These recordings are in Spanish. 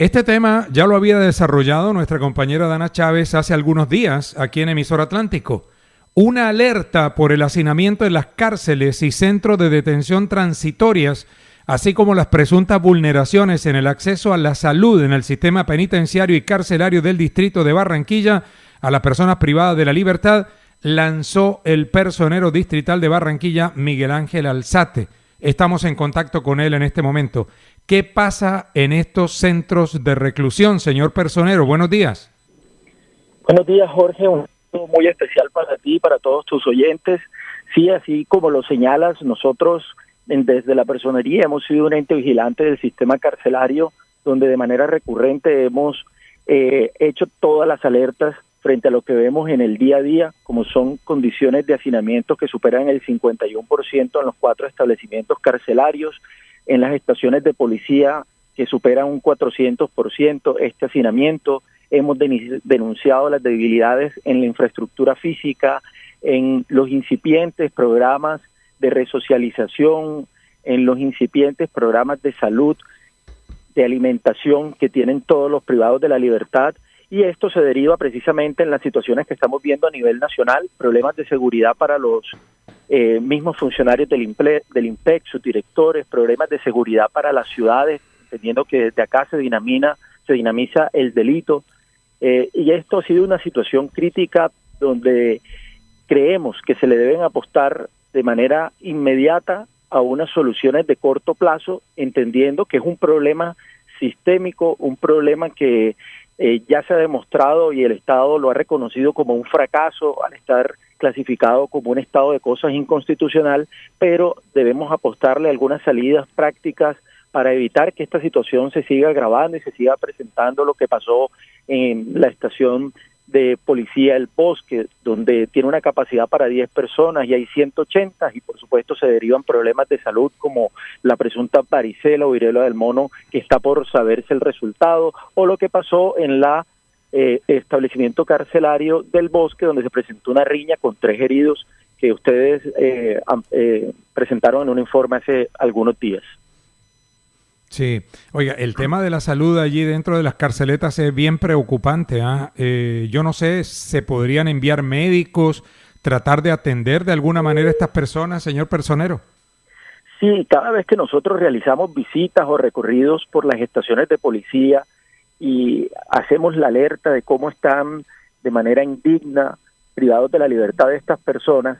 Este tema ya lo había desarrollado nuestra compañera Dana Chávez hace algunos días aquí en Emisor Atlántico. Una alerta por el hacinamiento en las cárceles y centros de detención transitorias, así como las presuntas vulneraciones en el acceso a la salud en el sistema penitenciario y carcelario del distrito de Barranquilla a las personas privadas de la libertad, lanzó el personero distrital de Barranquilla, Miguel Ángel Alzate. Estamos en contacto con él en este momento. ¿Qué pasa en estos centros de reclusión, señor personero? Buenos días. Buenos días, Jorge. Un saludo muy especial para ti y para todos tus oyentes. Sí, así como lo señalas, nosotros desde la personería hemos sido un ente vigilante del sistema carcelario, donde de manera recurrente hemos hecho todas las alertas frente a lo que vemos en el día a día, como son condiciones de hacinamiento que superan el 51% en los 4 establecimientos carcelarios, en las estaciones de policía que superan un 400% este hacinamiento. Hemos denunciado las debilidades en la infraestructura física, en los incipientes programas de resocialización, en los incipientes programas de salud, de alimentación que tienen todos los privados de la libertad, y esto se deriva precisamente en las situaciones que estamos viendo a nivel nacional, problemas de seguridad para los mismos funcionarios del IMPEC, sus directores, problemas de seguridad para las ciudades, entendiendo que desde acá se dinamiza el delito, y esto ha sido una situación crítica donde creemos que se le deben apostar de manera inmediata a unas soluciones de corto plazo, entendiendo que es un problema sistémico, un problema que ya se ha demostrado y el Estado lo ha reconocido como un fracaso al estar clasificado como un estado de cosas inconstitucional, pero debemos apostarle a algunas salidas prácticas para evitar que esta situación se siga agravando y se siga presentando lo que pasó en la estación de policía El Bosque, donde tiene una capacidad para 10 personas y hay 180, y por supuesto se derivan problemas de salud como la presunta varicela o viruela del mono, que está por saberse el resultado, o lo que pasó en la establecimiento carcelario del Bosque, donde se presentó una riña con 3 heridos que ustedes presentaron en un informe hace algunos días. Sí, oiga, el tema de la salud allí dentro de las carceletas es bien preocupante, ¿eh? Yo no sé, ¿se podrían enviar médicos, tratar de atender de alguna manera a estas personas, señor personero? Sí, cada vez que nosotros realizamos visitas o recorridos por las estaciones de policía y hacemos la alerta de cómo están de manera indigna privados de la libertad de estas personas,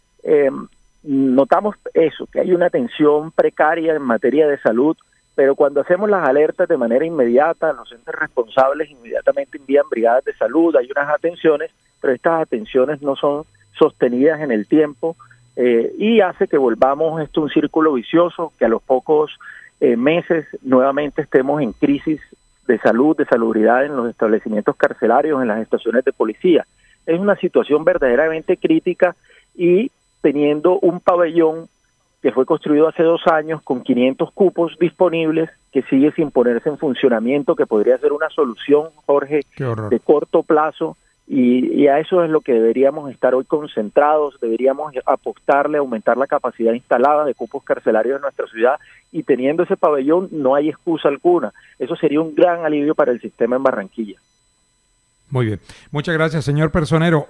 notamos eso, que hay una atención precaria en materia de salud, pero cuando hacemos las alertas de manera inmediata, los entes responsables inmediatamente envían brigadas de salud, hay unas atenciones, pero estas atenciones no son sostenidas en el tiempo, y hace que volvamos un círculo vicioso, que a los pocos meses nuevamente estemos en crisis de salud, de salubridad en los establecimientos carcelarios, en las estaciones de policía. Es una situación verdaderamente crítica, y teniendo un pabellón que fue construido hace 2 años con 500 cupos disponibles, que sigue sin ponerse en funcionamiento, que podría ser una solución, Jorge, de corto plazo, y a eso es lo que deberíamos estar hoy concentrados. Deberíamos apostarle a aumentar la capacidad instalada de cupos carcelarios en nuestra ciudad, y teniendo ese pabellón no hay excusa alguna. Eso sería un gran alivio para el sistema en Barranquilla. Muy bien. Muchas gracias, señor personero.